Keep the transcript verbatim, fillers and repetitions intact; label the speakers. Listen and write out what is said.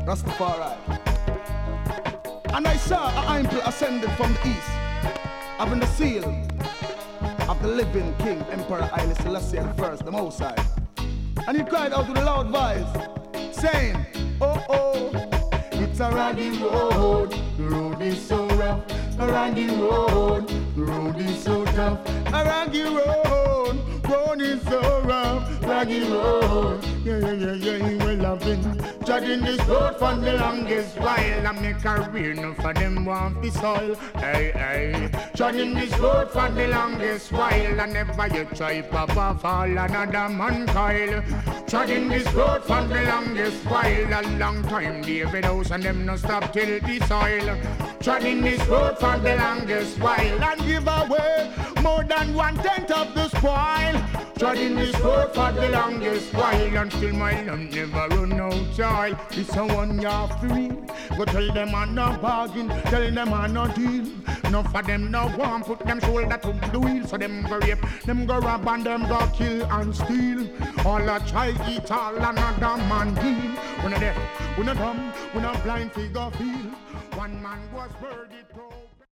Speaker 1: Rastafari. And I saw a angel ascended from the east, having the seal of the living King, Emperor Haile Selassie the First, the Most High. And he cried out with a loud voice, saying, oh, oh, it's a raggy road, the road is so rough. A raggy road, the road is so tough. A raggy road, road is so rough. Raggy road, yeah, yeah, yeah, yeah, we loving. Treading this road for the longest while. I make a career, no for them want the soil. Hey, hey. Treading this road for the longest while. I never yet try papa fall another man coil. Treading this road for the longest while. A long time David House and them no stop till the soil. Treading this road for the longest while and give away more than one tenth of the spoil. Treading this road for the longest while until my land never run out joy. It's a one year free. Go tell them I'm no bargain, tell them I'm no deal. Enough of them no want put them shoulder to the wheel. So them go rape, them go rob and them go kill and steal. All a try eat all another man deal. When a deaf, when a dumb, when a blind figure feel. One man was murdered.